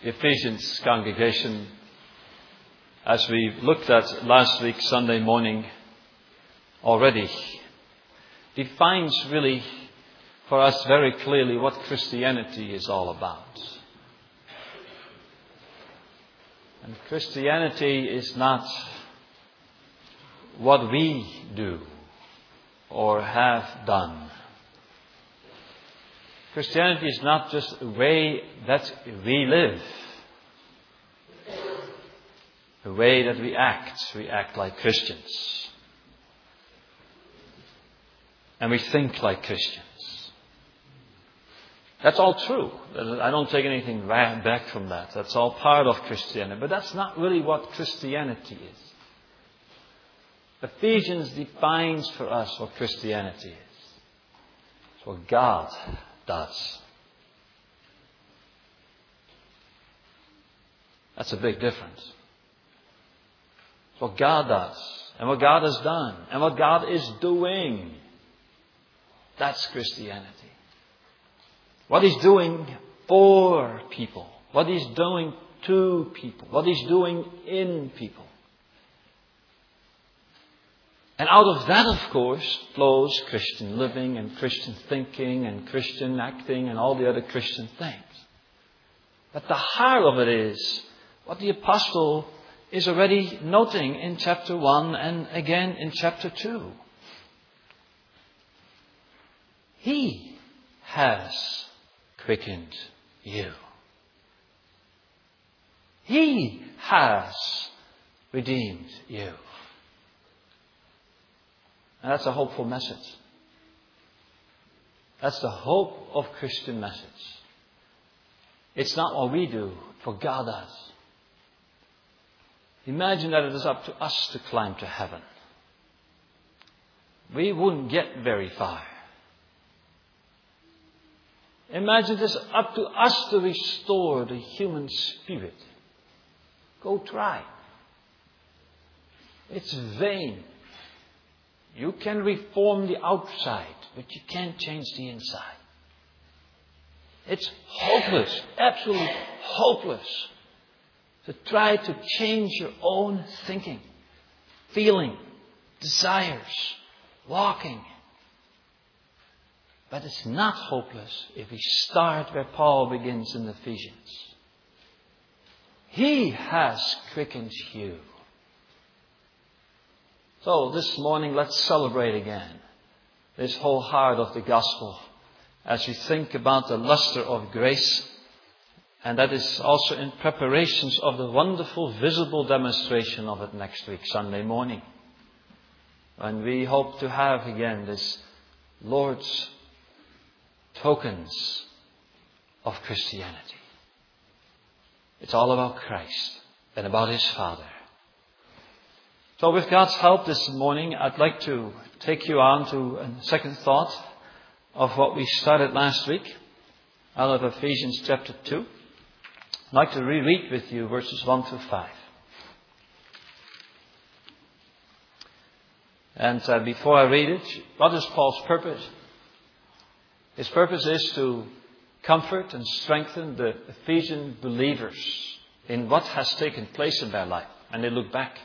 The Ephesians congregation, as we looked at last week, Sunday morning, already defines really for us very clearly what Christianity is all about. And Christianity is not what we do or have done. Christianity is not just a way that we live, a way that we act. We act like Christians. And we think like Christians. That's all true. I don't take anything back from that. That's all part of Christianity. But that's not really what Christianity is. Ephesians defines for us what Christianity is. It's what God does. That's a big difference. It's what God does, and what God has done, and what God is doing. That's Christianity. What He's doing for people, what He's doing to people, what He's doing in people. And out of that, of course, flows Christian living and Christian thinking and Christian acting and all the other Christian things. But the heart of it is what the apostle is already noting in chapter 1 and again in chapter 2. He has quickened you. He has redeemed you. And that's a hopeful message. That's the hope of Christian message. It's not what we do, for God does. Imagine that it is up to us to climb to heaven. We wouldn't get very far. Imagine it is up to us to restore the human spirit. Go try. It's vain. You can reform the outside, but you can't change the inside. It's hopeless, absolutely hopeless, to try to change your own thinking, feeling, desires, walking. But it's not hopeless if we start where Paul begins in Ephesians. He has quickened you. So this morning, let's celebrate again this whole heart of the gospel as we think about the luster of grace. And that is also in preparations of the wonderful visible demonstration of it next week, Sunday morning. When we hope to have again this Lord's tokens of Christianity. It's all about Christ and about His Father. So with God's help this morning, I'd like to take you on to a second thought of what we started last week out of Ephesians chapter 2. I'd like to reread with you verses 1 to 5. And before I read it, what is Paul's purpose? His purpose is to comfort and strengthen the Ephesian believers in what has taken place in their life. And they look back.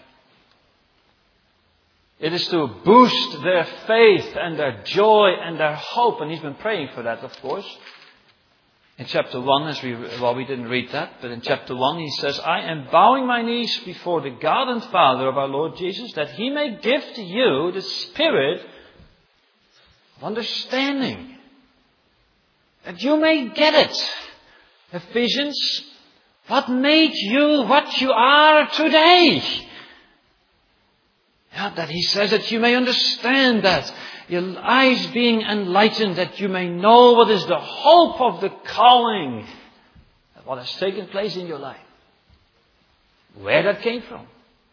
It is to boost their faith and their joy and their hope. And he's been praying for that, of course. In chapter 1, we didn't read that, but in chapter 1 he says, I am bowing my knees before the God and Father of our Lord Jesus, that He may give to you the spirit of understanding. That you may get it. Ephesians, what made you what you are today? Yeah, that he says that you may understand that. Your eyes being enlightened, that you may know what is the hope of the calling. What has taken place in your life. Where that came from.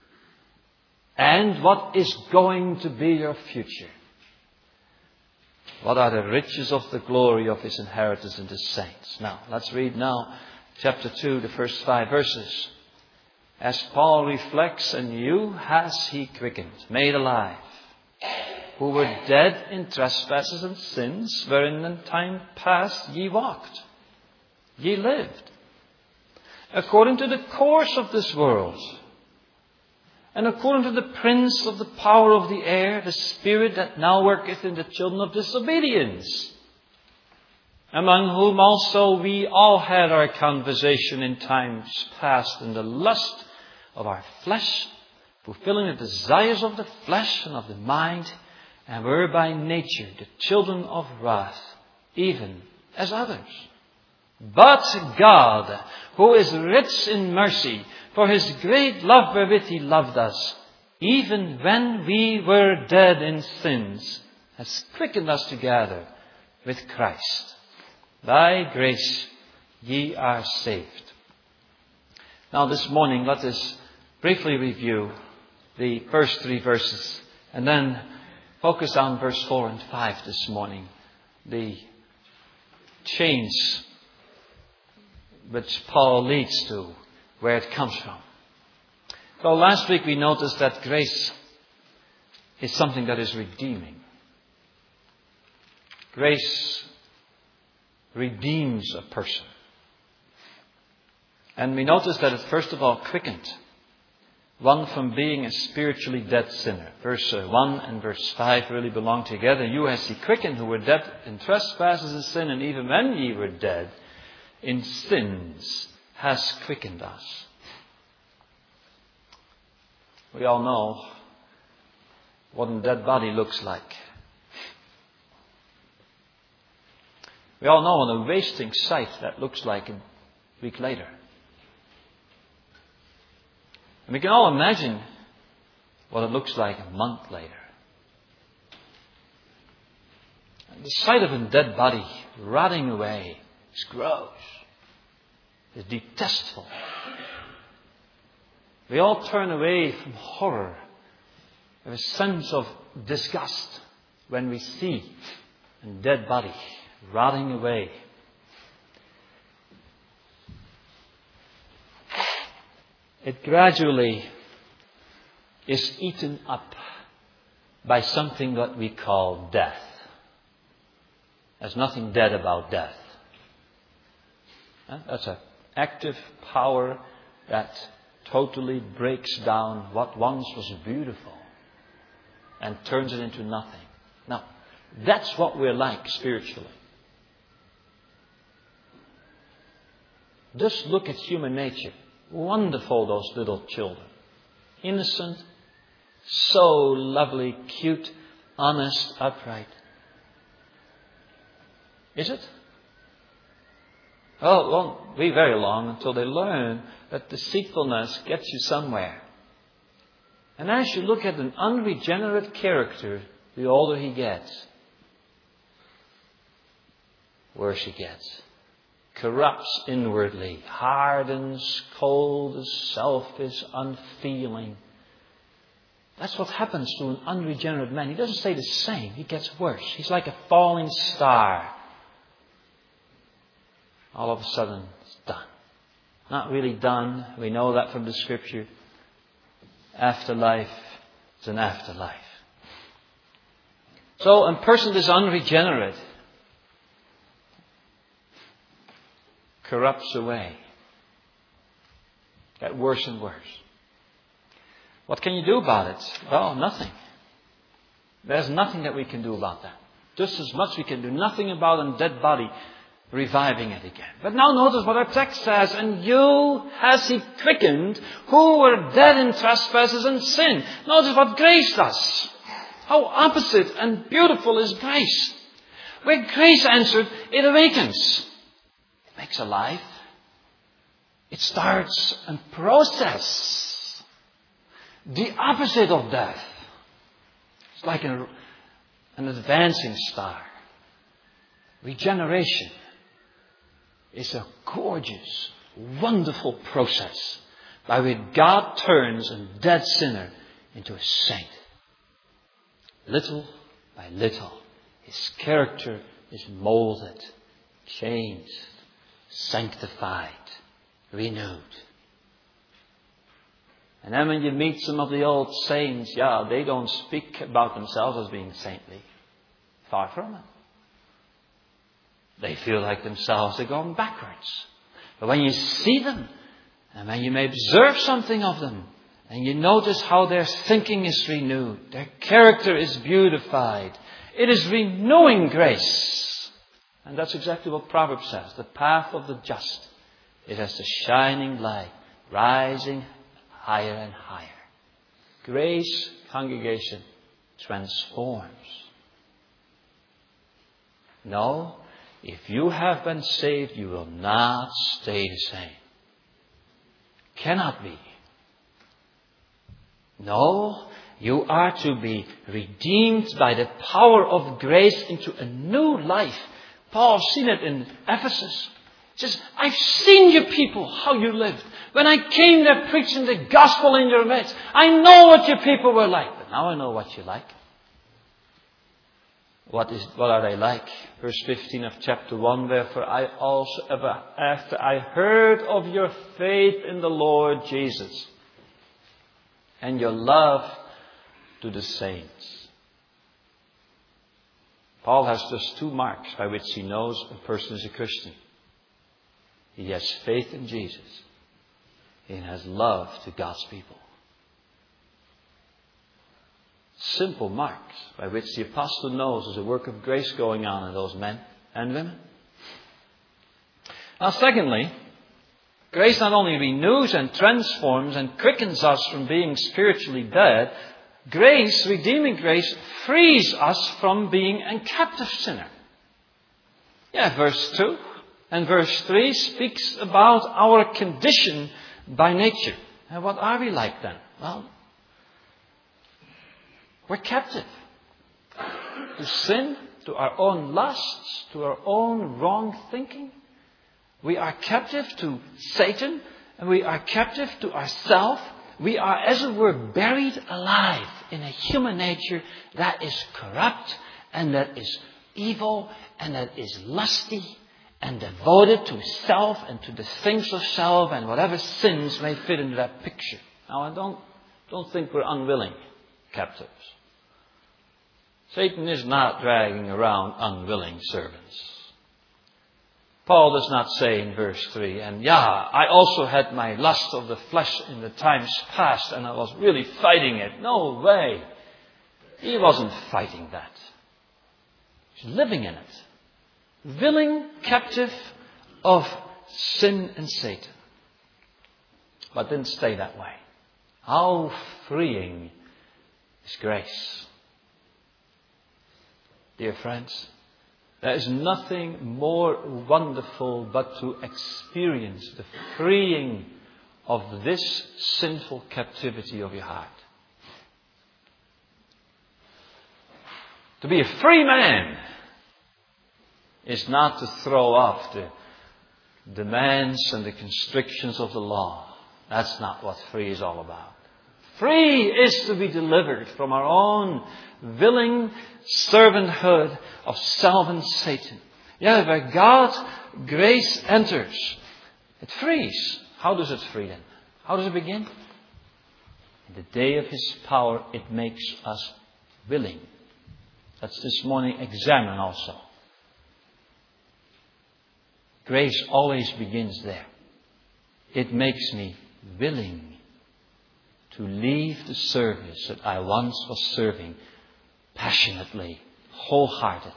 And what is going to be your future. What are the riches of the glory of His inheritance in the saints. Now, let's read now chapter 2, the first 5 verses. As Paul reflects, and you has He quickened, made alive, who were dead in trespasses and sins, wherein in time past ye walked, ye lived, according to the course of this world, and according to the prince of the power of the air, the spirit that now worketh in the children of disobedience, among whom also we all had our conversation in times past in the lust of our flesh, fulfilling the desires of the flesh and of the mind, and were by nature the children of wrath, even as others. But God, who is rich in mercy, for His great love wherewith He loved us, even when we were dead in sins, has quickened us together with Christ. By grace ye are saved. Now this morning let us briefly review the first 3 verses and then focus on verse 4 and 5 this morning. The change which Paul leads to, where it comes from. So last week we noticed that grace is something that is redeeming. Grace redeems a person. And we noticed that it first of all quickened one from being a spiritually dead sinner. Verse 1 and verse 5 really belong together. You has He quickened who were dead in trespasses and sin, and even when ye were dead in sins has quickened us. We all know what a dead body looks like. We all know what a wasting sight that looks like a week later. And we can all imagine what it looks like a month later. And the sight of a dead body rotting away is gross. It's detestable. We all turn away from horror, with a sense of disgust when we see a dead body rotting away. It gradually is eaten up by something that we call death. There's nothing dead about death. That's an active power that totally breaks down what once was beautiful and turns it into nothing. Now, that's what we're like spiritually. Just look at human nature. Wonderful, those little children. Innocent, so lovely, cute, honest, upright. Is it? Oh, it won't be very long until they learn that deceitfulness gets you somewhere. And as you look at an unregenerate character, the older he gets, worse he gets. Corrupts inwardly, hardens, cold, is selfish, unfeeling. That's what happens to an unregenerate man. He doesn't stay the same. He gets worse. He's like a falling star. All of a sudden, it's done. Not really done. We know that from the Scripture. Afterlife is an afterlife. So a person that is unregenerate corrupts away. Get worse and worse. What can you do about it? Well, nothing. There's nothing that we can do about that. Just as much we can do nothing about a dead body reviving it again. But now notice what our text says. And you has He quickened who were dead in trespasses and sin. Notice what grace does. How opposite and beautiful is grace. Where grace answered, it awakens. Makes alive. It starts a process. The opposite of death. It's like an advancing star. Regeneration is a gorgeous, wonderful process by which God turns a dead sinner into a saint. Little by little, his character is molded, changed, sanctified, renewed. And then when you meet some of the old saints, they don't speak about themselves as being saintly. Far from it. They feel like themselves are going backwards. But when you see them And when you may observe something of them, and you notice how their thinking is renewed, their character is beautified, it is renewing grace. And that's exactly what Proverbs says. The path of the just is as the shining light, rising higher and higher. Grace, congregation, transforms. No, if you have been saved, you will not stay the same. Cannot be. No, you are to be redeemed by the power of grace into a new life. Paul's seen it in Ephesus. He says, I've seen you people, how you lived. When I came there preaching the gospel in your midst, I know what your people were like. But now I know what you like. What are they like? Verse 15 of chapter 1, wherefore I also, after I heard of your faith in the Lord Jesus and your love to the saints. Paul has just two marks by which he knows a person is a Christian. He has faith in Jesus. He has love to God's people. Simple marks by which the apostle knows there's a work of grace going on in those men and women. Now, secondly, grace not only renews and transforms and quickens us from being spiritually dead, grace, redeeming grace, frees us from being a captive sinner. Yeah, verse 2 and verse 3 speaks about our condition by nature. And what are we like then? Well, we're captive to sin, to our own lusts, to our own wrong thinking. We are captive to Satan, and we are captive to ourselves. We are, as it were, buried alive in a human nature that is corrupt, and that is evil, and that is lusty, and devoted to self and to the things of self, and whatever sins may fit into that picture. Now, I don't think we're unwilling captives. Satan is not dragging around unwilling servants. Paul does not say in verse 3, and I also had my lust of the flesh in the times past, and I was really fighting it. No way. He wasn't fighting that. He's living in it. Willing captive of sin and Satan. But didn't stay that way. How freeing is grace. Dear friends, there is nothing more wonderful but to experience the freeing of this sinful captivity of your heart. To be a free man is not to throw off the demands and the constrictions of the law. That's not what free is all about. Free is to be delivered from our own willing servanthood of self and Satan. Yeah, where God's grace enters, it frees. How does it free then? How does it begin? In the day of His power, it makes us willing. That's this morning examine also. Grace always begins there. It makes me willing to leave the service that I once was serving passionately, wholeheartedly.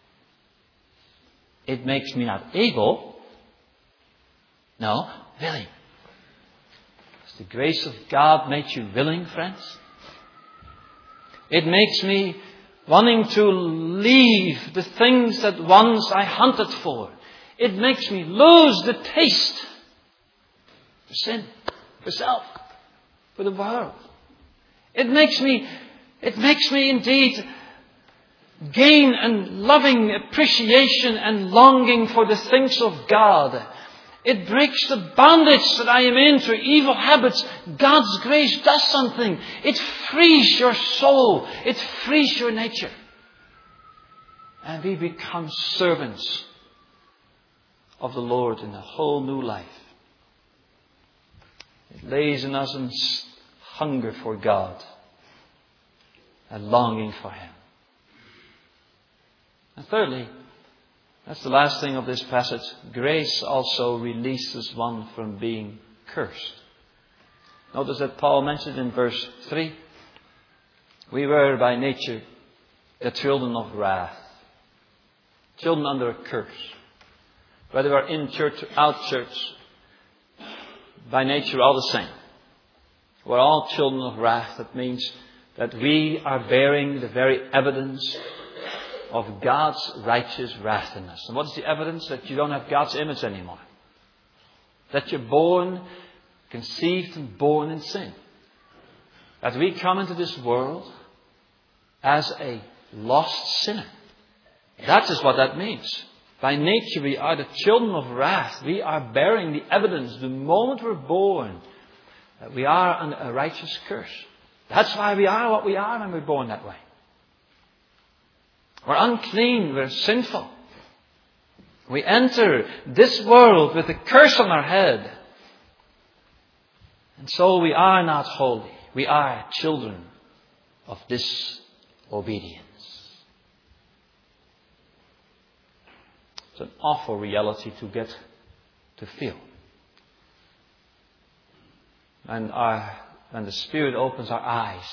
It makes me not able, no, willing. Has the grace of God made you willing, friends? It makes me wanting to leave the things that once I hunted for. It makes me lose the taste for sin, for self, for the world. It makes me indeed gain a loving appreciation and longing for the things of God. It breaks the bondage that I am in through evil habits. God's grace does something. It frees your soul. It frees your nature. And we become servants of the Lord in a whole new life. It lays in us a hunger for God, a longing for Him. And thirdly, that's the last thing of this passage, grace also releases one from being cursed. Notice that Paul mentioned in verse 3, we were by nature the children of wrath. Children under a curse. Whether we're in church or out church, by nature we're all the same. We're all children of wrath. That means that we are bearing the very evidence of God's righteous wrath in us. And what is the evidence? That you don't have God's image anymore. That you're born, conceived and born in sin. That we come into this world as a lost sinner. That is what that means. By nature we are the children of wrath. We are bearing the evidence the moment we're born that we are under a righteous curse. That's why we are what we are when we're born that way. We're unclean, we're sinful. We enter this world with a curse on our head. And so we are not holy. We are children of disobedience. It's an awful reality to get to feel. And when the Spirit opens our eyes,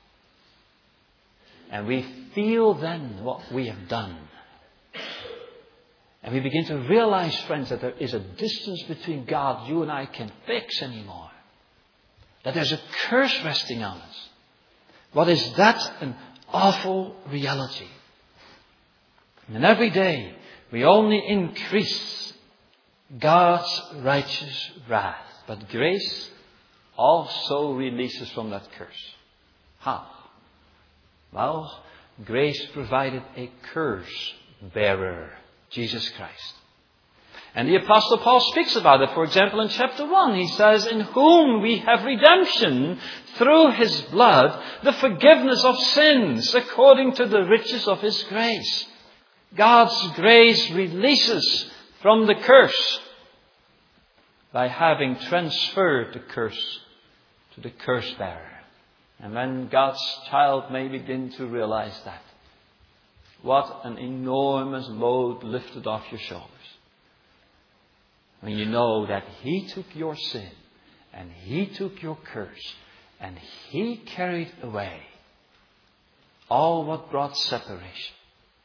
and we feel then what we have done. And we begin to realize, friends, that there is a distance between God you and I can fix anymore. That there's a curse resting on us. What is that? An awful reality. And every day we only increase God's righteous wrath. But grace also releases from that curse. How? Well, grace provided a curse bearer, Jesus Christ. And the Apostle Paul speaks about it. For example, in chapter 1, he says, in whom we have redemption through His blood, the forgiveness of sins, according to the riches of His grace. God's grace releases from the curse by having transferred the curse to the curse bearer. And when God's child may begin to realize that, what an enormous load lifted off your shoulders. When you know that He took your sin and He took your curse and He carried away all what brought separation.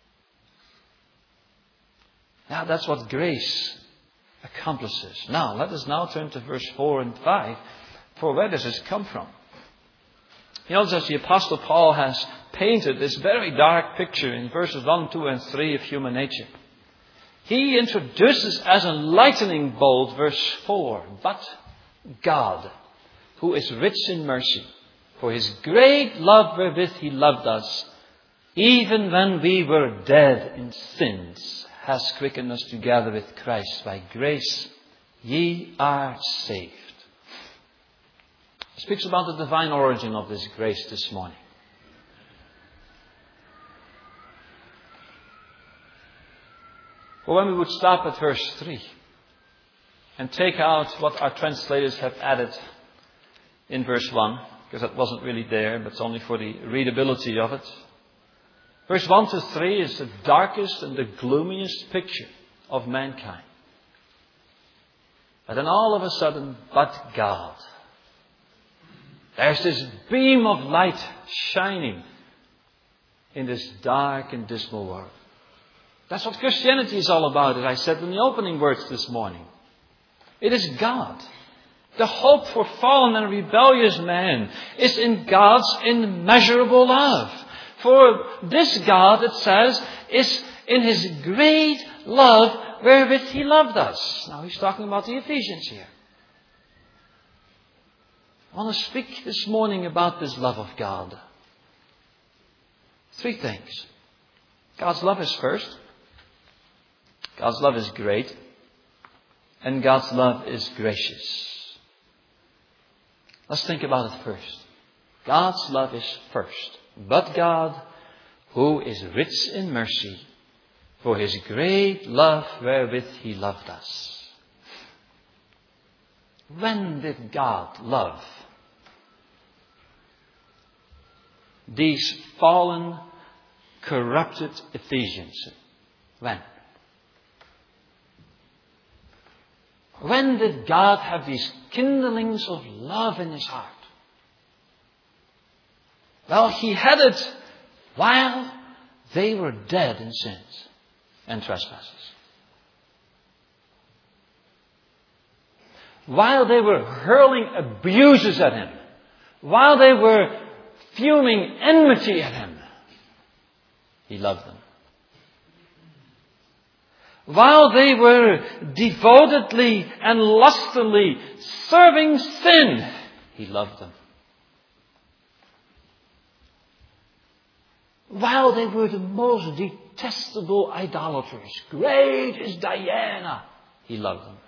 Now that's what grace accomplishes. Now let us now turn to verse 4 and 5. For where does this come from? You notice as the Apostle Paul has painted this very dark picture in verses 1, 2 and 3 of human nature. He introduces as a lightning bolt verse 4. But God, who is rich in mercy, for His great love wherewith He loved us, even when we were dead in sins, has quickened us together with Christ. By grace ye are saved. He speaks about the divine origin of this grace this morning. Well, when we would stop at verse 3 and take out what our translators have added in verse 1, because that wasn't really there, but it's only for the readability of it. Verse 1 to 3 is the darkest and the gloomiest picture of mankind. But then all of a sudden, but God. There's this beam of light shining in this dark and dismal world. That's what Christianity is all about, as I said in the opening words this morning. It is God. The hope for fallen and rebellious man is in God's immeasurable love. For this God, it says, is in His great love wherewith He loved us. Now he's talking about the Ephesians here. I want to speak this morning about this love of God. 3 things. God's love is first. God's love is great. And God's love is gracious. Let's think about it first. God's love is first. But God, who is rich in mercy, for His great love wherewith He loved us. When did God love these fallen, corrupted Ephesians? When? When did God have these kindlings of love in his heart? Well, he had it while they were dead in sins and trespasses. While they were hurling abuses at him. While they were fuming enmity at him. He loved them. While they were devotedly and lustily serving sin, he loved them. While they were the most detestable idolaters, great is Diana, he loved them.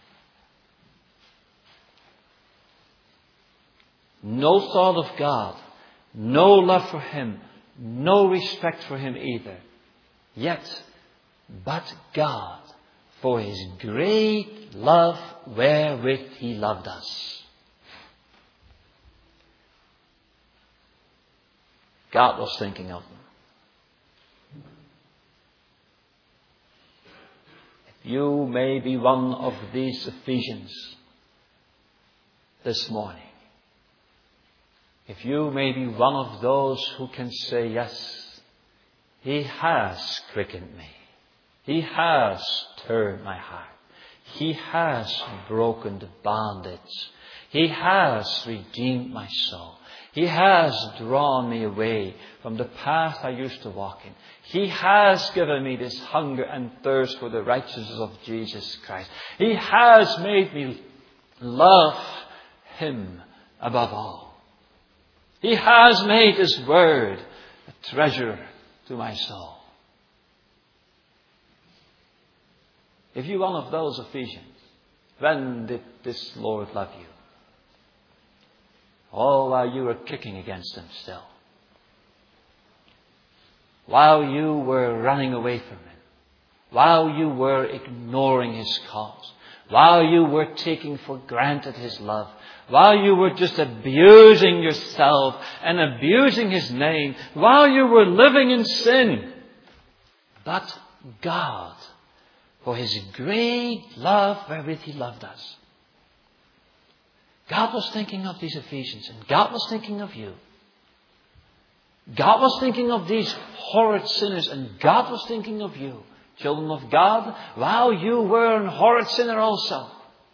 No thought of God, no love for him, no respect for him either. Yet, but God, for his great love wherewith he loved us. God was thinking of them. If you may be one of these Ephesians this morning, if you may be one of those who can say, yes, he has quickened me. He has turned my heart. He has broken the bondage. He has redeemed my soul. He has drawn me away from the path I used to walk in. He has given me this hunger and thirst for the righteousness of Jesus Christ. He has made me love him above all. He has made his word a treasure to my soul. If you're one of those Ephesians, when did this Lord love you? Oh, while you were kicking against him still. While you were running away from him. While you were ignoring his cause. While you were taking for granted his love. While you were just abusing yourself and abusing his name. While you were living in sin. But God, for his great love wherewith he loved us. God was thinking of these Ephesians, and God was thinking of you. God was thinking of these horrid sinners, and God was thinking of you, children of God, while you were a horrid sinner also.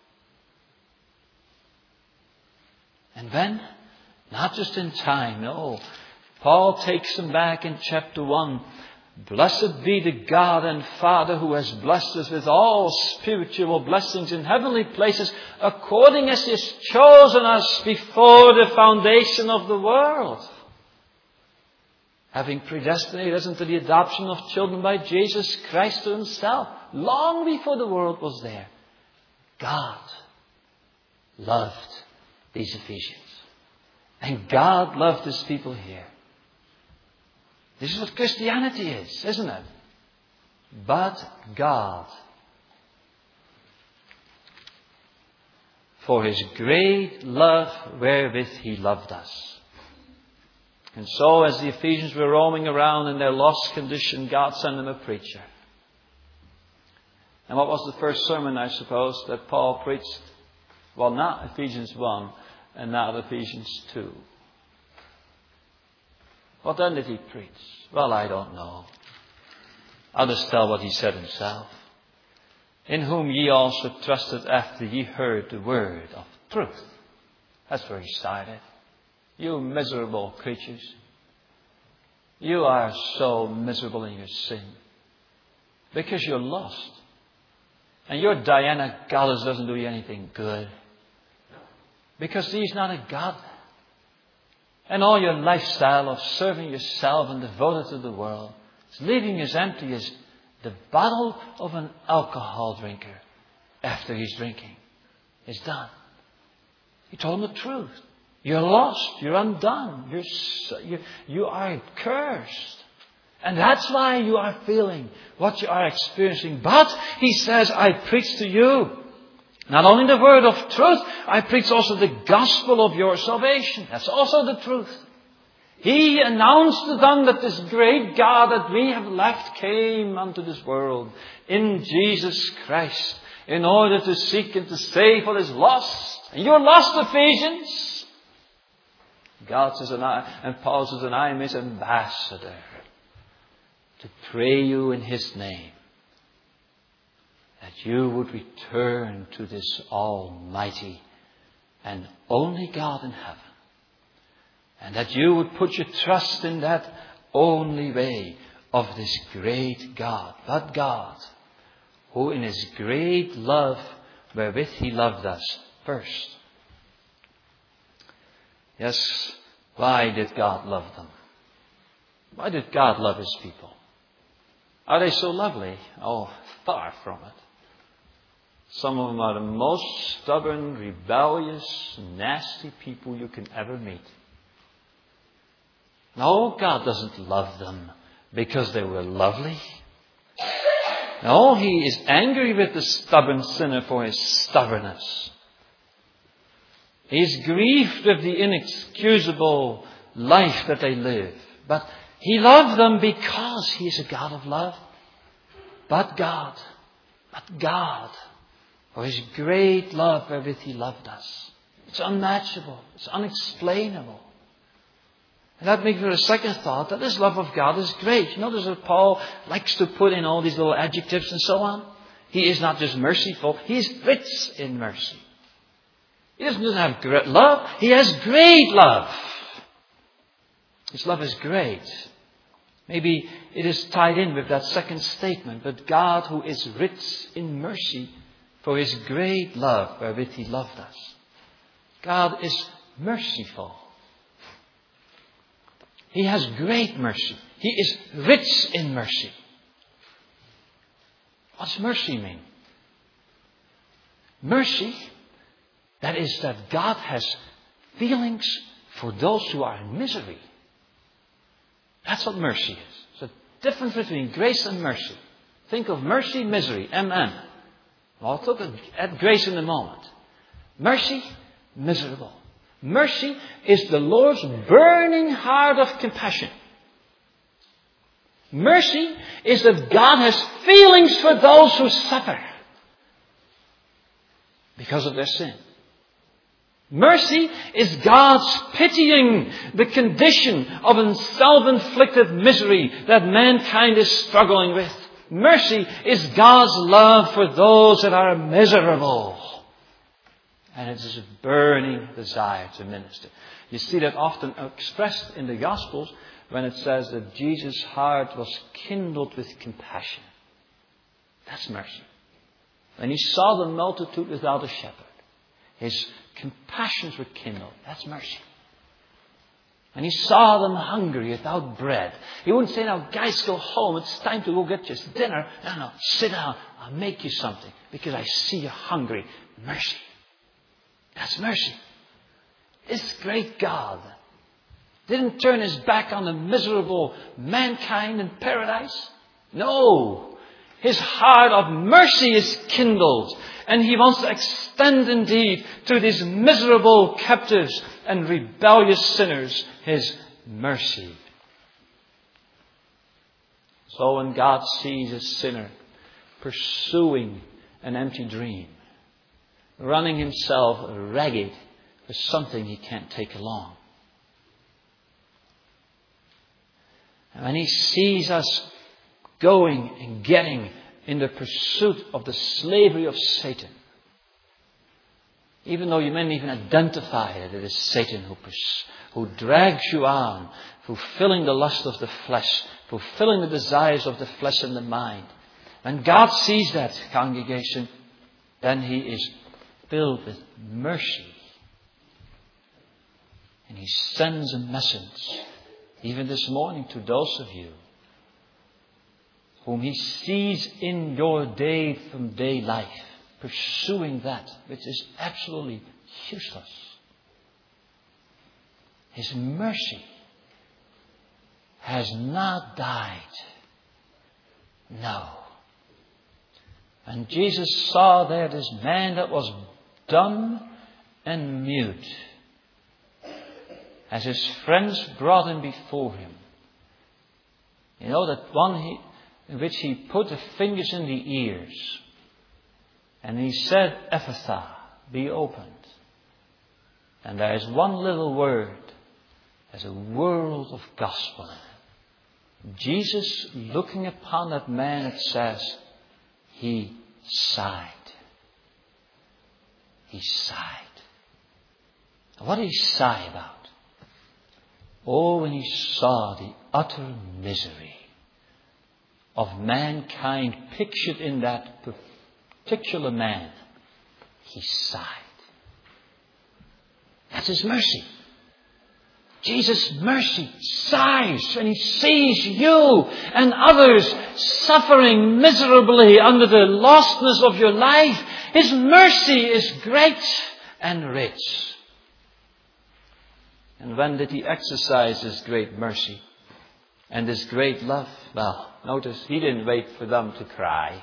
And then, not just in time, no. Paul takes them back in chapter 1. Blessed be the God and Father who has blessed us with all spiritual blessings in heavenly places, according as he has chosen us before the foundation of the world. Having predestinated us into the adoption of children by Jesus Christ to himself, long before the world was there. God loved these Ephesians. And God loved his people here. This is what Christianity is, isn't it? But God, for his great love wherewith he loved us. And so as the Ephesians were roaming around in their lost condition, God sent them a preacher. And what was the first sermon, I suppose, that Paul preached? Well, not Ephesians 1 and not Ephesians 2. What then did he preach? Well, I don't know. I'll just tell what he said himself. In whom ye also trusted after ye heard the word of truth. That's where he started. You miserable creatures. You are so miserable in your sin. Because you're lost. And your Diana goddess doesn't do you anything good. Because he's not a God. And all your lifestyle of serving yourself and devoted to the world is leaving as empty as the bottle of an alcohol drinker after he's drinking. It's done. He told him the truth. You're lost. You're undone. You are cursed. And that's why you are feeling what you are experiencing. But, he says, I preach to you not only the word of truth, I preach also the gospel of your salvation. That's also the truth. He announced to them that this great God that we have left came unto this world in Jesus Christ. in order to seek and to save what is lost. And you're lost, Ephesians. God says, and Paul says, and I am his ambassador to pray you in his name that you would return to this almighty and only God in heaven. And that you would put your trust in that only way of this great God. But God, who in his great love wherewith he loved us first. Yes, why did God love them? Why did God love his people? Are they so lovely? Oh, far from it. Some of them are the most stubborn, rebellious, nasty people you can ever meet. No, God doesn't love them because they were lovely. No, he is angry with the stubborn sinner for his stubbornness. He is grieved with the inexcusable life that they live. But he loved them because he is a God of love. But God, for his great love wherewith he loved us. It's unmatchable. It's unexplainable. And that makes me a second thought that this love of God is great. You notice that Paul likes to put in all these little adjectives and so on. He is not just merciful, he is rich in mercy. He doesn't just have great love, he has great love. His love is great. Maybe it is tied in with that second statement, but God who is rich in mercy for his great love wherewith he loved us. God is merciful. He has great mercy. He is rich in mercy. What's mercy mean? Mercy, that is that God has feelings for those who are in misery. That's what mercy is. It's a difference between grace and mercy. Think of mercy, misery, MM. I'll look at grace in a moment. Mercy, miserable. Mercy is the Lord's burning heart of compassion. Mercy is that God has feelings for those who suffer because of their sin. Mercy is God's pitying the condition of a self-inflicted misery that mankind is struggling with. Mercy is God's love for those that are miserable. And it is a burning desire to minister. You see that often expressed in the Gospels when it says that Jesus' heart was kindled with compassion. That's mercy. When he saw the multitude without a shepherd, his compassions were kindled. That's mercy. And he saw them hungry without bread. He wouldn't say, now guys, go home. It's time to go get your dinner. No, sit down. I'll make you something because I see you're hungry. Mercy. That's mercy. This great God didn't turn his back on the miserable mankind in paradise. No. His heart of mercy is kindled. And he wants to extend indeed to these miserable captives and rebellious sinners his mercy. So when God sees a sinner pursuing an empty dream, running himself ragged for something he can't take along, and when he sees us going and getting in the pursuit of the slavery of Satan, even though you may not even identify that it is Satan who drags you on, fulfilling the lust of the flesh, fulfilling the desires of the flesh and the mind. When God sees that, congregation, then he is filled with mercy. And he sends a message, even this morning, to those of you whom he sees in your day from day life, pursuing that which is absolutely useless. His mercy has not died. No. And Jesus saw there this man that was dumb and mute, as his friends brought him before him. You know that one in which he put the fingers in the ears And he said, Ephphatha, be opened. And there is one little word. There's a world of gospel in it. Jesus, looking upon that man, it says, he sighed. He sighed. What did he sigh about? Oh, when he saw the utter misery of mankind pictured in that particular man, he sighed. That's his mercy. Jesus' mercy sighs when he sees you and others suffering miserably under the lostness of your life. His mercy is great and rich. And when did he exercise his great mercy and his great love? Well, notice he didn't wait for them to cry.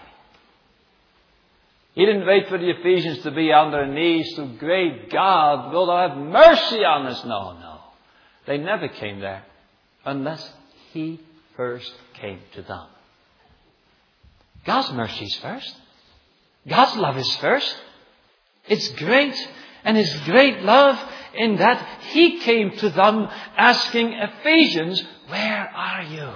He didn't wait for the Ephesians to be on their knees to, great God, will thou have mercy on us? No. They never came there unless he first came to them. God's mercy is first. God's love is first. It's great, and his great love in that he came to them asking Ephesians, where are you?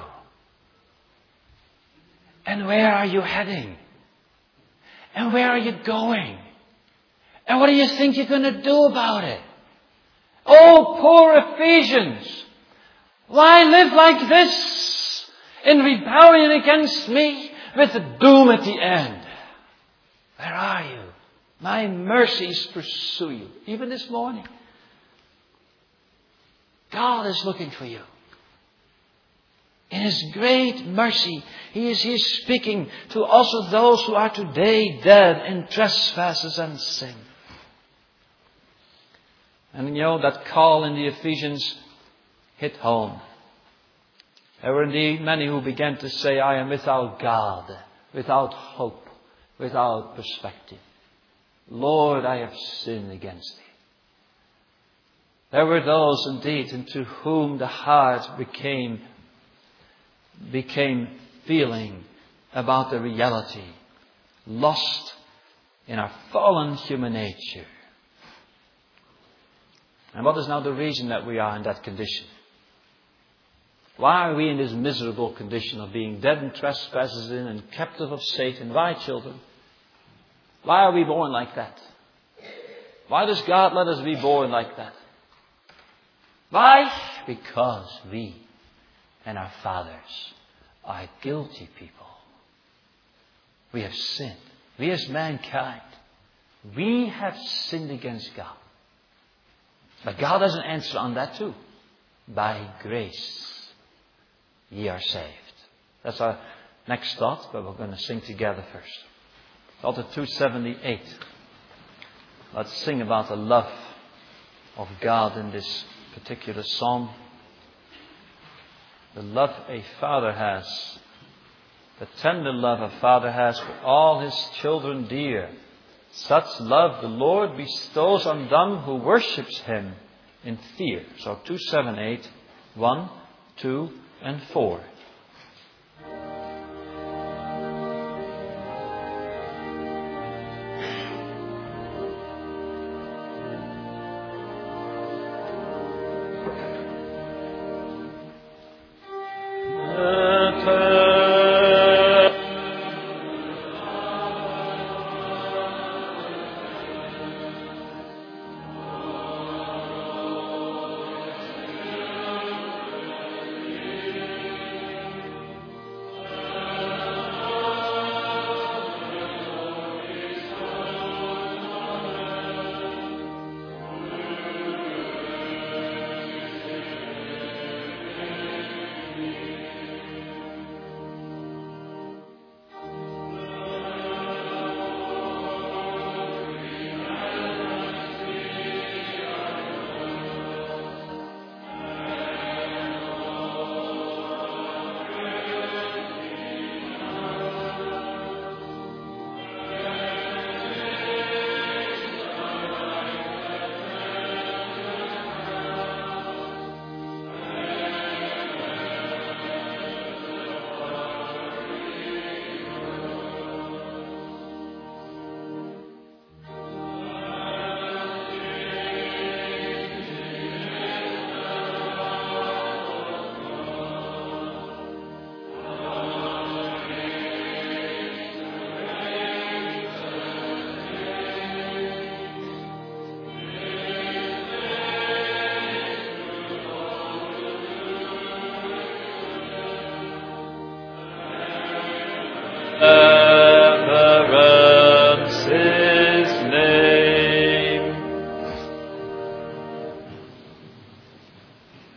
And where are you heading? And where are you going? And what do you think you're going to do about it? Oh, poor Ephesians! Why live like this? In rebellion against me, with the doom at the end. Where are you? My mercies pursue you. Even this morning. God is looking for you. In his great mercy, he is here speaking to also those who are today dead in trespasses and sin. And you know, that call in the Ephesians hit home. There were indeed many who began to say, I am without God, without hope, without perspective. Lord, I have sinned against thee. There were those indeed into whom the heart became feeling about the reality, lost in our fallen human nature. And what is now the reason that we are in that condition? Why are we in this miserable condition of being dead in trespasses and captive of Satan? Why, children? Why are we born like that? Why does God let us be born like that? Why? Because we and our fathers are guilty people. We have sinned. We as mankind, we have sinned against God. But God has an answer on that too. By grace, ye are saved. That's our next thought, but we're going to sing together first. Psalm 278. Let's sing about the love of God in this particular psalm. The love a father has. The tender love a father has for all his children dear. Such love the Lord bestows on them who worships him in fear. So 278, 1, 2, and 4.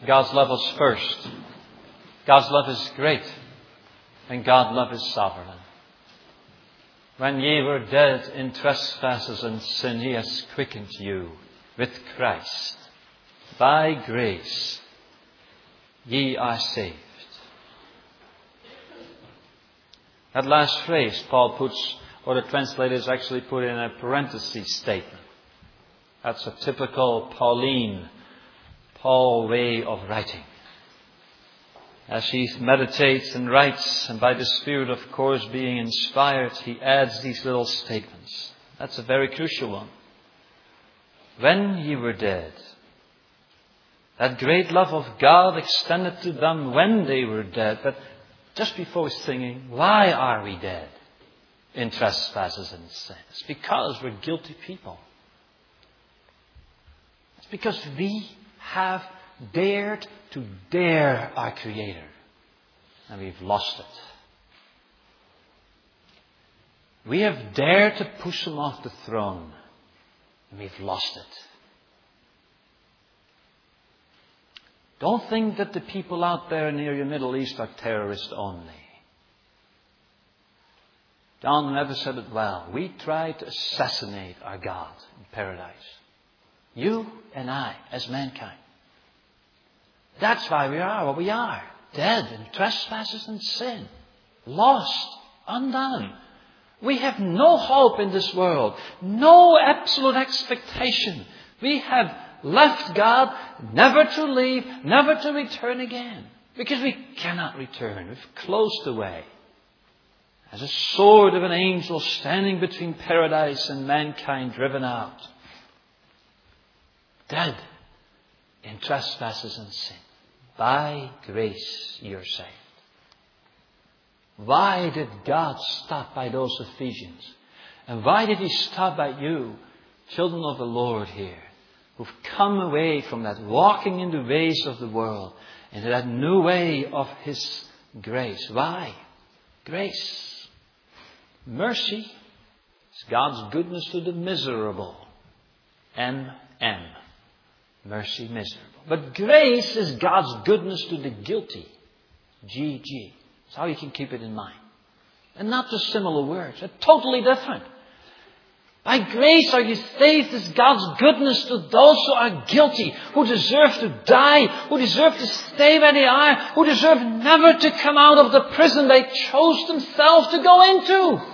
God's love is first. God's love is great. And God's love is sovereign. When ye were dead in trespasses and sin, He has quickened you with Christ. By grace ye are saved. That last phrase Paul puts, or the translators actually put in a parenthesis statement. That's a typical Paul way of writing. As he meditates and writes, and by the Spirit, of course, being inspired, he adds these little statements. That's a very crucial one. When ye were dead, that great love of God extended to them when they were dead. But just before singing, why are we dead in trespasses and sins? Because we're guilty people. It's because we have dared to dare our Creator. And we've lost it. We have dared to push Him off the throne. And we've lost it. Don't think that the people out there near your Middle East are terrorists only. John never said it well. We tried to assassinate our God in paradise. You and I, as mankind. That's why we are what we are. Dead in trespasses and sin. Lost. Undone. We have no hope in this world. No absolute expectation. We have left God, never to leave, never to return again. Because we cannot return. We've closed the way. As a sword of an angel standing between paradise and mankind driven out. Dead in trespasses and sin. By grace you're saved. Why did God stop by those Ephesians? And why did He stop by you, children of the Lord here, who've come away from that walking in the ways of the world into that new way of His grace? Why? Grace. Mercy is God's goodness to the miserable. M-M. Mercy, miserable. But grace is God's goodness to the guilty. G-G. That's how you can keep it in mind. And not just similar words. They're totally different. By grace are you saved is God's goodness to those who are guilty, who deserve to die, who deserve to stay where they are, who deserve never to come out of the prison they chose themselves to go into.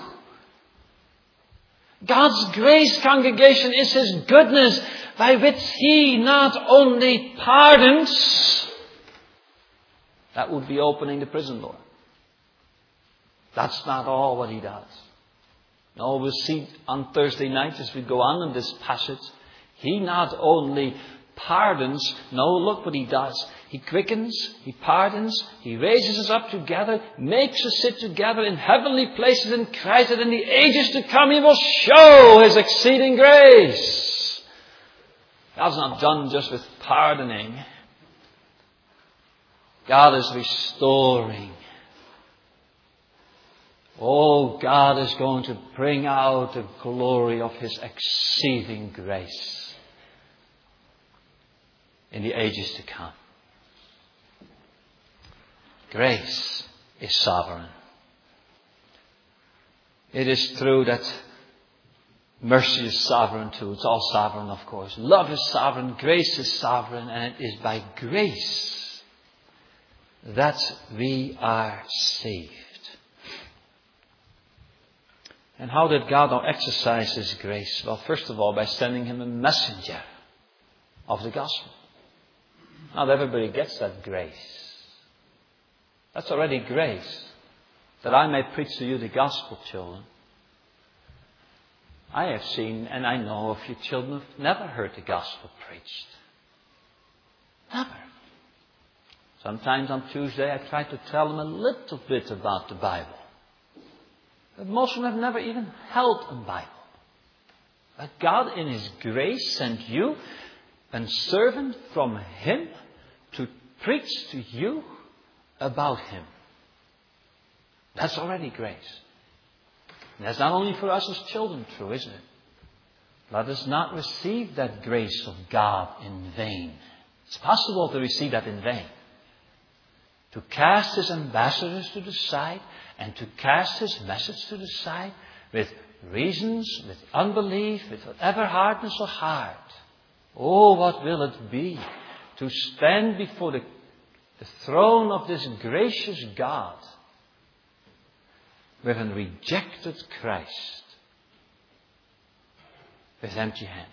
God's grace, congregation, is His goodness by which He not only pardons, that would be opening the prison door. That's not all what He does. No, we'll see on Thursday night as we go on in this passage, He not only pardons, no, look what He does. He quickens, He pardons, He raises us up together, makes us sit together in heavenly places in Christ, and in the ages to come He will show His exceeding grace. God's not done just with pardoning. God is restoring. Oh, God is going to bring out the glory of His exceeding grace in the ages to come. Grace is sovereign. It is true that mercy is sovereign too. It's all sovereign, of course. Love is sovereign. Grace is sovereign. And it is by grace that we are saved. And how did God now exercise His grace? Well, first of all, by sending Him a messenger of the gospel. Not everybody gets that grace. That's already grace. That I may preach to you the gospel, children. I have seen and I know a few children who've never heard the gospel preached. Never. Sometimes on Tuesday I try to tell them a little bit about the Bible. But most of them have never even held a Bible. But God in His grace sent you a servant from Him to preach to you about Him. That's already grace. And that's not only for us as children true, isn't it? Let us not receive that grace of God in vain. It's possible to receive that in vain. To cast his ambassadors to the side and to cast his message to the side with reasons, with unbelief, with whatever hardness or heart. Oh, what will it be to stand before the throne of this gracious God with a rejected Christ, with empty hands.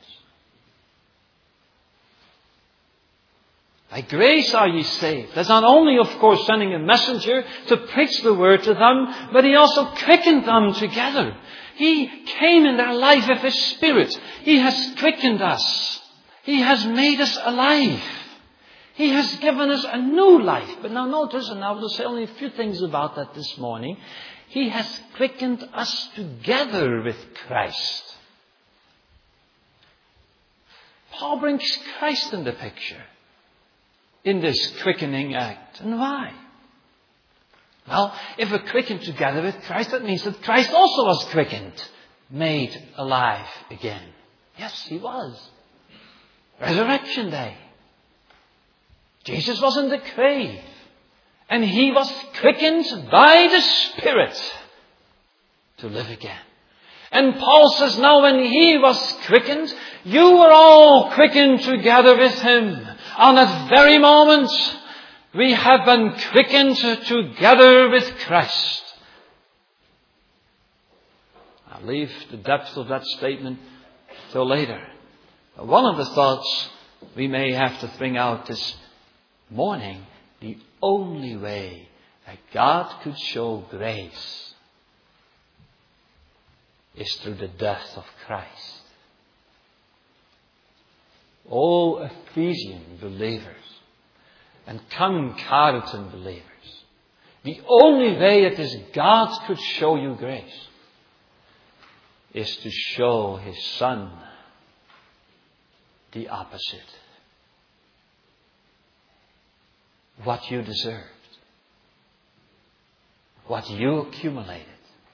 By grace are ye saved. That's not only, of course, sending a messenger to preach the word to them, but He also quickened them together. He came in their life with His Spirit. He has quickened us. He has made us alive. He has given us a new life. But now notice, and I will say only a few things about that this morning. He has quickened us together with Christ. Paul brings Christ in the picture in this quickening act. And why? Well, if we're quickened together with Christ, that means that Christ also was quickened, made alive again. Yes, He was. Resurrection Day. Jesus was in the grave. And He was quickened by the Spirit to live again. And Paul says, now when He was quickened, you were all quickened together with Him. On that very moment, we have been quickened together with Christ. I'll leave the depth of that statement till later. But one of the thoughts we may have to bring out this morning, the only way that God could show grace is through the death of Christ. Oh, Ephesian believers and Covington believers, the only way that this God could show you grace is to show His Son the opposite. What you deserved. What you accumulated.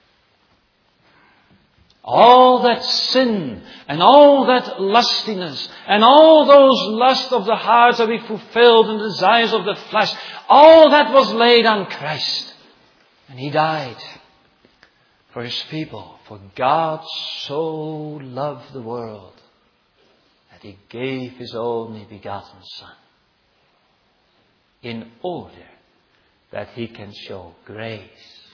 All that sin and all that lustiness and all those lusts of the heart that we fulfilled and desires of the flesh, all that was laid on Christ. And He died for His people. For God so loved the world that He gave His only begotten Son, in order that He can show grace.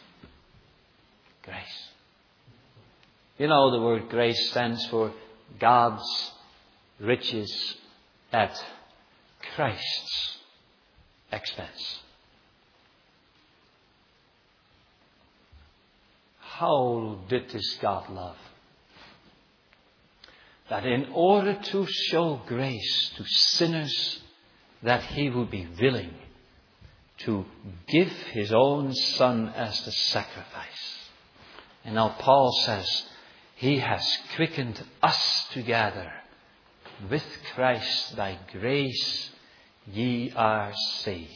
Grace. You know, the word grace stands for God's riches at Christ's expense. How did this God love? That in order to show grace to sinners, that He would be willing to give His own Son as the sacrifice. And now Paul says, He has quickened us together with Christ. By grace ye are saved.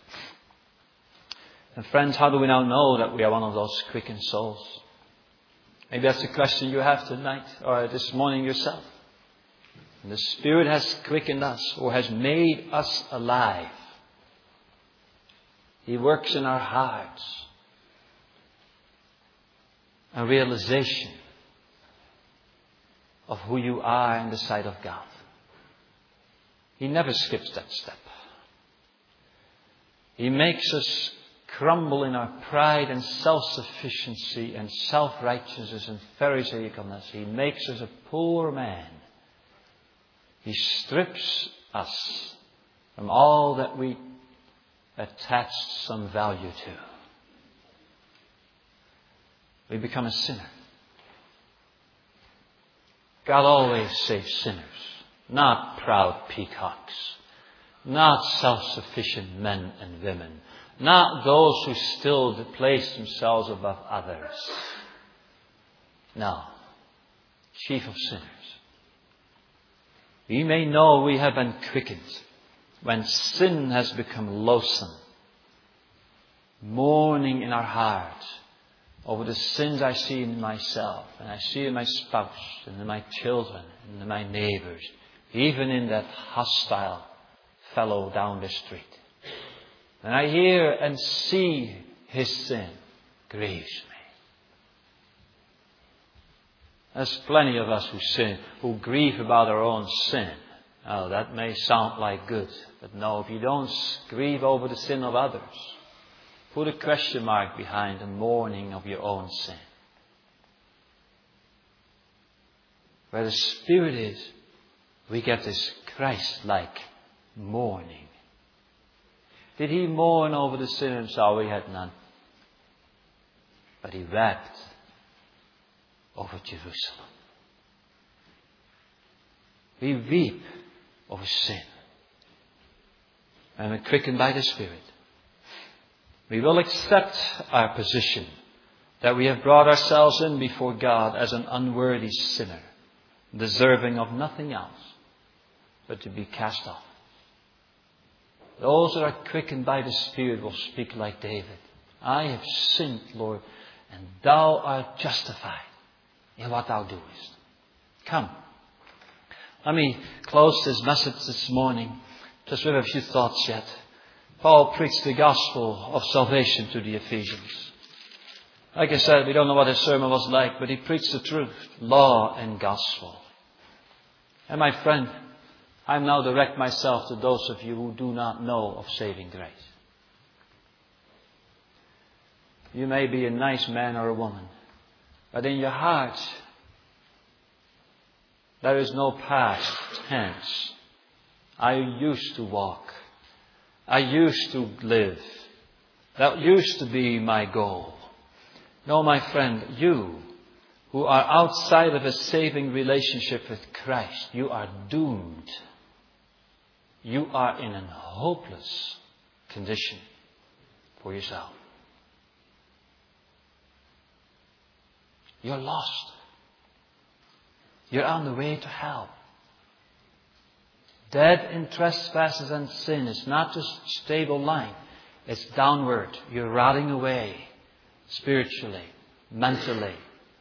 And friends, how do we now know that we are one of those quickened souls? Maybe that's the question you have tonight or this morning yourself. And the Spirit has quickened us or has made us alive. He works in our hearts. A realization of who you are in the sight of God. He never skips that step. He makes us crumble in our pride and self-sufficiency and self-righteousness and pharisaicalness. He makes us a poor man. He strips us from all that we attached some value to. We become a sinner. God always saves sinners, not proud peacocks, not self-sufficient men and women, not those who still place themselves above others. No, chief of sinners. We may know we have been quickened when sin has become loathsome, mourning in our hearts over the sins I see in myself, and I see in my spouse, and in my children, and in my neighbors, even in that hostile fellow down the street, and I hear and see his sin, grieves me. There's plenty of us who sin, who grieve about our own sin. Oh, that may sound like good, but no, if you don't grieve over the sin of others, put a question mark behind the mourning of your own sin. Where the Spirit is, we get this Christ-like mourning. Did he mourn over the sinners? Oh, he had none. But he wept over Jerusalem. We weep over sin. And we're quickened by the Spirit. We will accept our position that we have brought ourselves in before God as an unworthy sinner, deserving of nothing else but to be cast off. Those that are quickened by the Spirit will speak like David. I have sinned, Lord, and thou art justified in what thou doest. Come. Let me close this message this morning just with a few thoughts yet. Paul preached the gospel of salvation to the Ephesians. Like I said, we don't know what his sermon was like, but he preached the truth, law and gospel. And my friend, I now direct myself to those of you who do not know of saving grace. You may be a nice man or a woman, but in your heart, there is no past tense. I used to walk. I used to live. That used to be my goal. No, my friend, you who are outside of a saving relationship with Christ, you are doomed. You are in a hopeless condition for yourself. You're lost. You're on the way to hell. Dead in trespasses and sin is not just stable line. It's downward. You're rotting away spiritually, mentally,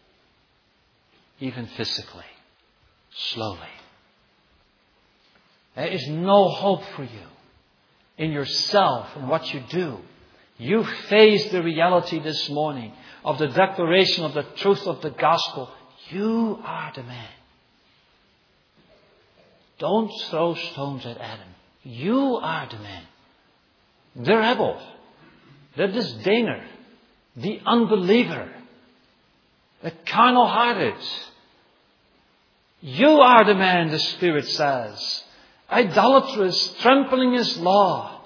even physically, slowly. There is no hope for you in yourself and what you do. You face the reality this morning of the declaration of the truth of the gospel. You are the man. Don't throw stones at Adam. You are the man. The rebel. The disdainer. The unbeliever. The carnal-hearted. You are the man, the Spirit says. Idolatrous, trampling His law.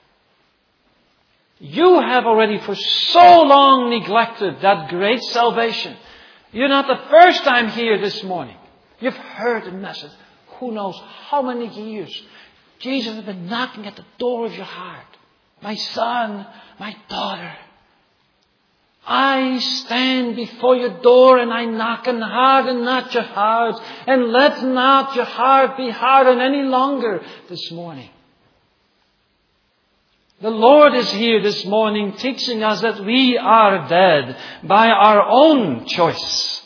You have already for so long neglected that great salvation. You're not the first time here this morning. You've heard the message. Who knows how many years Jesus has been knocking at the door of your heart. My son, my daughter, I stand before your door and I knock and harden not your heart. And let not your heart be hardened any longer this morning. The Lord is here this morning teaching us that we are dead by our own choice.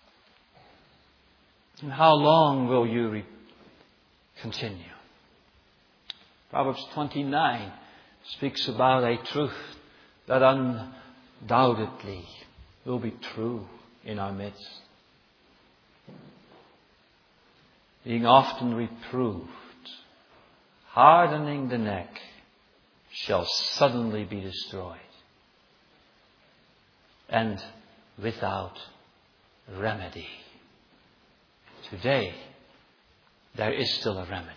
And how long will you continue? Proverbs 29 speaks about a truth that undoubtedly will be true in our midst. Being often reproved, hardening the neck, shall suddenly be destroyed, and without remedy. Today, there is still a remedy.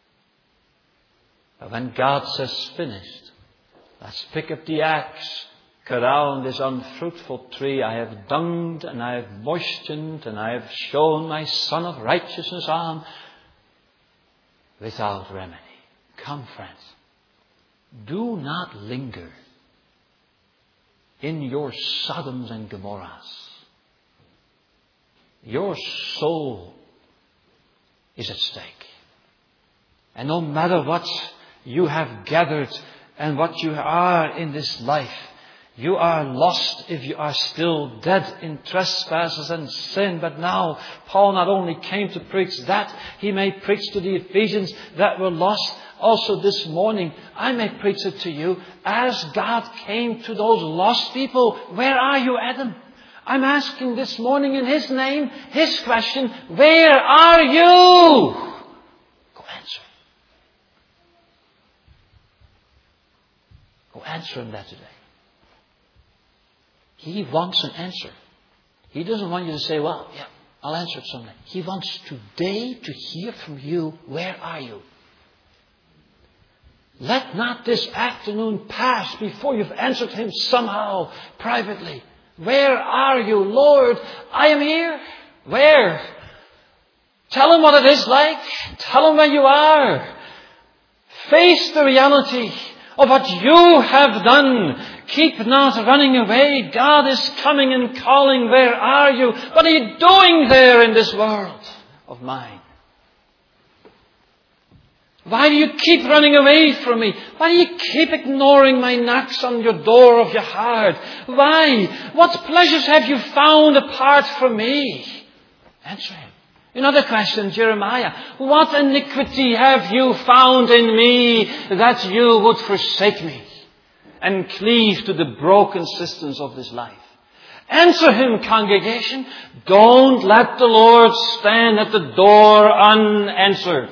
But when God says finished, let's pick up the axe, cut down this unfruitful tree. I have dunged and I have moistened and I have shown my Son of Righteousness on, without remedy. Come, friends. Do not linger in your Sodoms and Gomorrahs. Your soul is at stake. And no matter what you have gathered and what you are in this life, You are lost if you are still dead in trespasses and sin. But now, Paul not only came to preach that, he may preach to the Ephesians that were lost. Also this morning, I may preach it to you. As God came to those lost people, where are you, Adam? I'm asking this morning in His name, His question, where are you? Go answer. Go answer Him that today. He wants an answer. He doesn't want you to say, well, yeah, I'll answer it someday. He wants today to hear from you, where are you? Let not this afternoon pass before you've answered Him somehow, privately. Where are you, Lord? I am here. Where? Tell Him what it is like. Tell Him where you are. Face the reality of what you have done. Keep not running away. God is coming and calling. Where are you? What are you doing there in this world of mine? Why do you keep running away from me? Why do you keep ignoring my knocks on your door of your heart? Why? What pleasures have you found apart from me? Answer Him. Another question, Jeremiah. What iniquity have you found in me that you would forsake me and cleave to the broken systems of this life? Answer Him, congregation. Don't let the Lord stand at the door unanswered.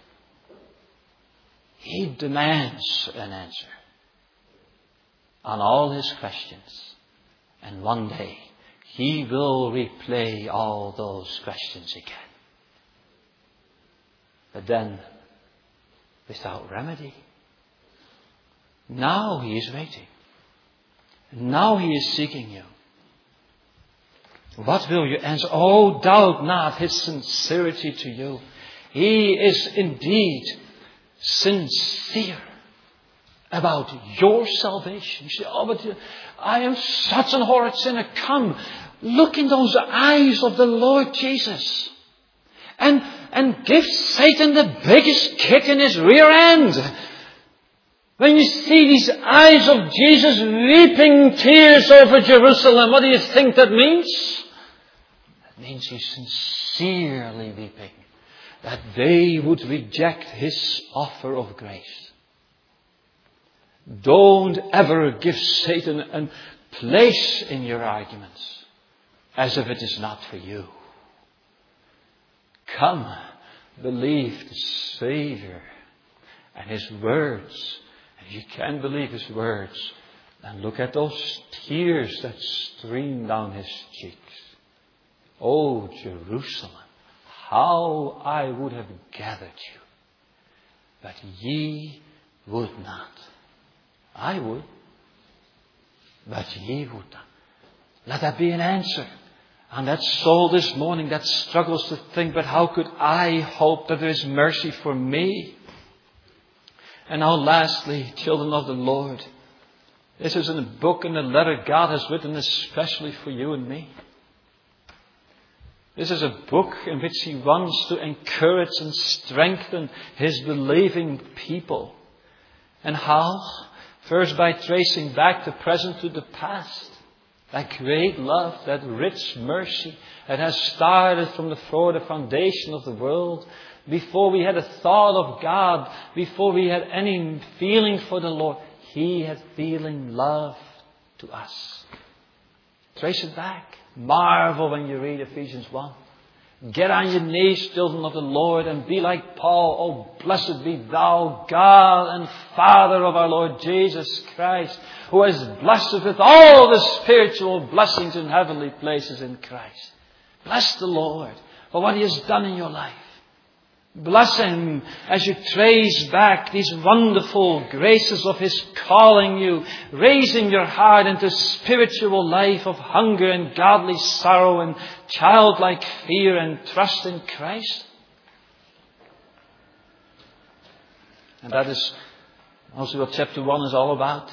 He demands an answer on all His questions. And one day, He will replay all those questions again. But then, without remedy. Now He is waiting. Now He is seeking you. What will you answer? Oh, doubt not His sincerity to you. He is indeed sincere about your salvation. You say, oh, but I am such an horrid sinner. Come, look in those eyes of the Lord Jesus. And give Satan the biggest kick in his rear end. When you see these eyes of Jesus weeping tears over Jerusalem, what do you think that means? That means He's sincerely weeping that they would reject His offer of grace. Don't ever give Satan a place in your arguments as if it is not for you. Come, believe the Savior and His words. And if you can believe His words, then look at those tears that stream down His cheeks. Oh, Jerusalem, how I would have gathered you, but ye would not. I would, but ye would not. Let that be an answer. And that soul this morning that struggles to think, but how could I hope that there is mercy for me? And now lastly, children of the Lord, this is in a book and a letter God has written especially for you and me. This is a book in which He wants to encourage and strengthen His believing people. And how? First by tracing back the present to the past. That great love, that rich mercy that has started from before the foundation of the world. Before we had a thought of God, before we had any feeling for the Lord, He had feeling love to us. Trace it back. Marvel when you read Ephesians 1. Get on your knees, children of the Lord, and be like Paul. Oh, blessed be Thou, God and Father of our Lord Jesus Christ, who has blessed us with all the spiritual blessings in heavenly places in Christ. Bless the Lord for what He has done in your life. Bless Him as you trace back these wonderful graces of His calling you, raising your heart into spiritual life of hunger and godly sorrow and childlike fear and trust in Christ. And that is also what chapter 1 is all about.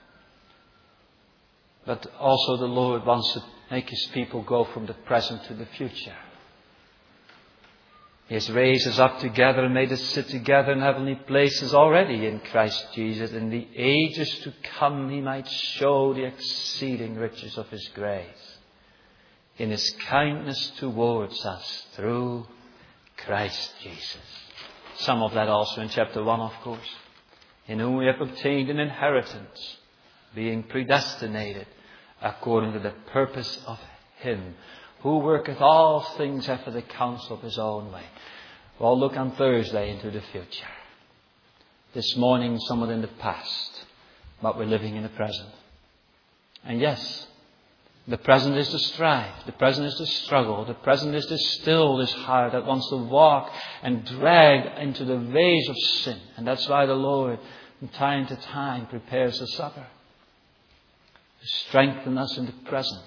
But also the Lord wants to make His people go from the present to the future. He has raised us up together and made us sit together in heavenly places already in Christ Jesus. In the ages to come He might show the exceeding riches of His grace in His kindness towards us through Christ Jesus. Some of that also in chapter 1, of course. In whom we have obtained an inheritance, being predestinated according to the purpose of Him who worketh all things after the counsel of His own way. We'll look on Thursday into the future. This morning, somewhat in the past, but we're living in the present. And yes, the present is the strife, the present is the struggle, the present is the still, this heart that wants to walk and drag into the ways of sin. And that's why the Lord, from time to time, prepares the supper to strengthen us in the present.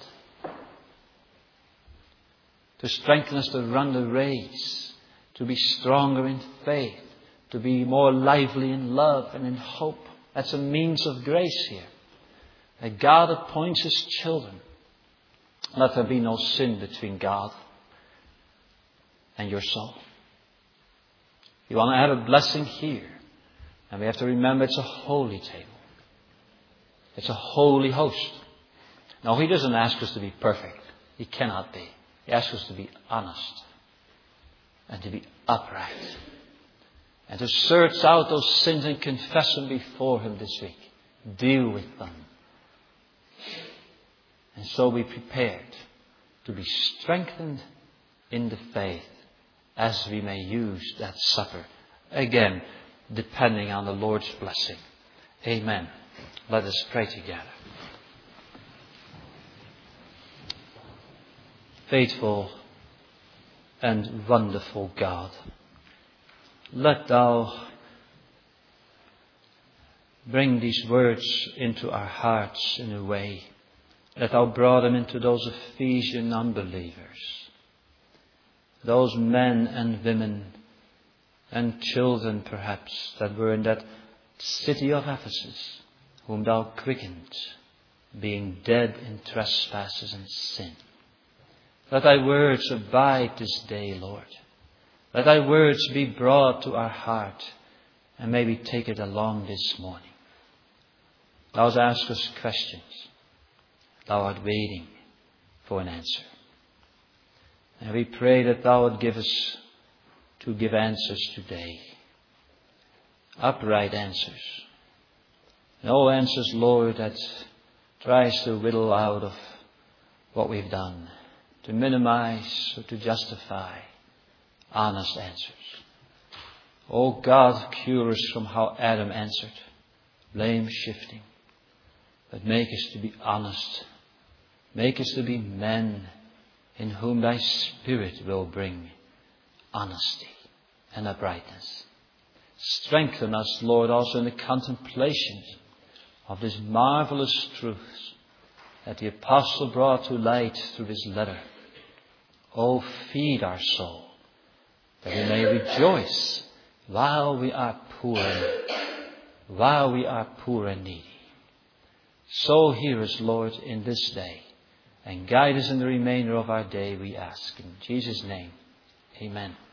To strengthen us to run the race, to be stronger in faith, to be more lively in love and in hope. That's a means of grace here. That God appoints His children. Let there be no sin between God and your soul. You want to have a blessing here. And we have to remember it's a holy table. It's a holy host. Now, He doesn't ask us to be perfect. He cannot be. He asks us to be honest and to be upright and to search out those sins and confess them before Him this week. Deal with them. And so be prepared to be strengthened in the faith as we may use that supper. Again, depending on the Lord's blessing. Amen. Let us pray together. Faithful and wonderful God, let Thou bring these words into our hearts in a way that Thou brought them into those Ephesian unbelievers, those men and women and children perhaps that were in that city of Ephesus, whom Thou quickened, being dead in trespasses and sin. Let Thy words abide this day, Lord. Let Thy words be brought to our heart, and may we take it along this morning. Thou hast asked us questions. Thou art waiting for an answer. And we pray that Thou would give us to give answers today. Upright answers. No answers, Lord, that tries to whittle out of what we've done, to minimize or to justify. Honest answers. Oh God, cure us from how Adam answered, blame shifting. But make us to be honest. Make us to be men in whom Thy Spirit will bring honesty and uprightness. Strengthen us, Lord, also in the contemplation of this marvelous truth that the Apostle brought to light through this letter. Oh, feed our soul, that we may rejoice while we are poor and needy. So hear us, Lord, in this day, and guide us in the remainder of our day, we ask. In Jesus' name, amen.